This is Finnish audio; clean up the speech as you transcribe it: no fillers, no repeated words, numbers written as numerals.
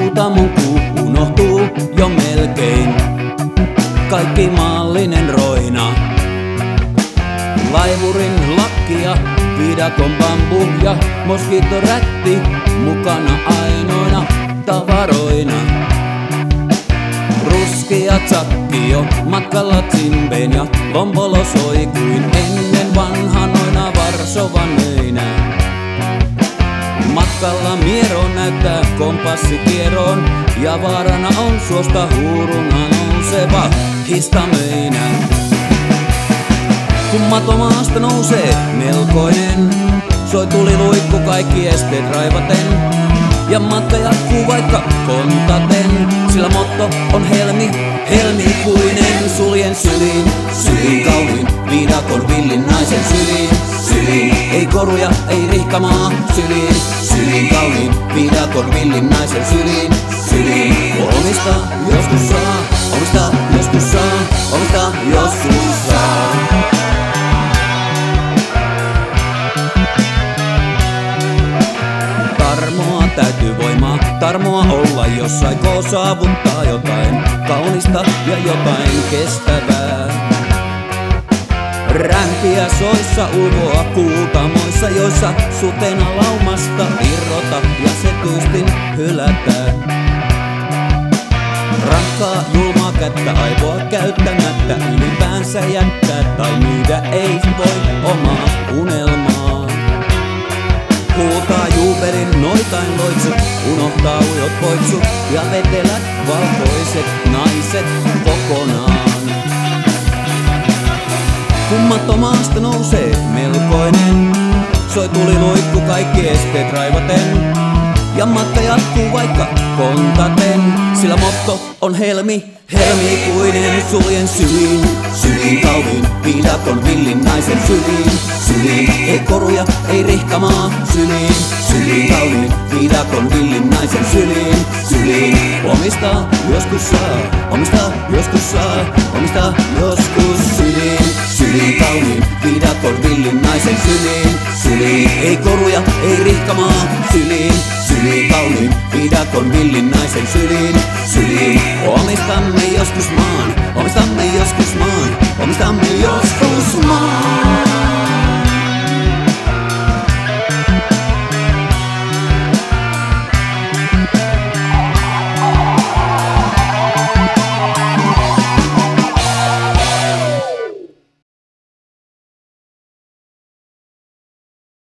Huutamon kuu unohtuu jo melkein. Kaikki maallinen roina. Laivurin lakkia, viidakon bambu ja moskitorätti mukana ainoina tavaroina. Ruskea tsakkio, matkalla Zimbeen ja lombolo soi kuin ennen vanhanoina Varsovan möinä. Matkalla Miero näyttää kompassikieroon ja vaarana on suosta huuruna nouseva histamöinä. Kun matomaasta nousee melkoinen, soi tuliluikku kaikki esteet raivaten. Ja matka jatkuu vaikka kontaten, sillä motto on helmikuinen. Suljen syliin kauniin, viidakon villin naisen syliin. Ei koruja, ei rihkamaa, syliin kauniin, viidakon villin naisen syliin. Omistaa joskus saa, omistaa joskus saa, omistaa joskus saa. Täytyy voimaa, tarmoa olla, jos aikoo saavuttaa jotain kaunista ja jotain kestävää. Rämpiä soissa uvoa kuutamoissa, joissa sutena laumasta irrota ja se tyystin hylätään. Rankkaa julmaa kättä aivoa käyttämättä ylipäänsä jättää tai myydä ei voi omaa unelmaa. Huutaa Juuberin noitain loitsut, unohtaa ujot poitsut ja vetelät valkoiset naiset kokonaan. Kun matomaasta nousee melkoinen, soi tuliluikku kaikki esteet raivaten. Ja matka jatkuu vaikka kontaten, sillä motto on helmikuinen. Suljen syliin kauniin, viidakon villin naisen syliin. Ei koruja, ei rihkamaa, syliin kauniin, viidakon villin naisen syliin. Omistaa joskus saa, omistaa joskus saa, omistaa joskus syliin kauniin, viidakon villin naisen syliin. Ei koruja, ei rihkamaa, syliin kauniin, viidakon villin naisen syliin. Omistamme joskus maan, omistamme joskus maan, omistamme joskus maan.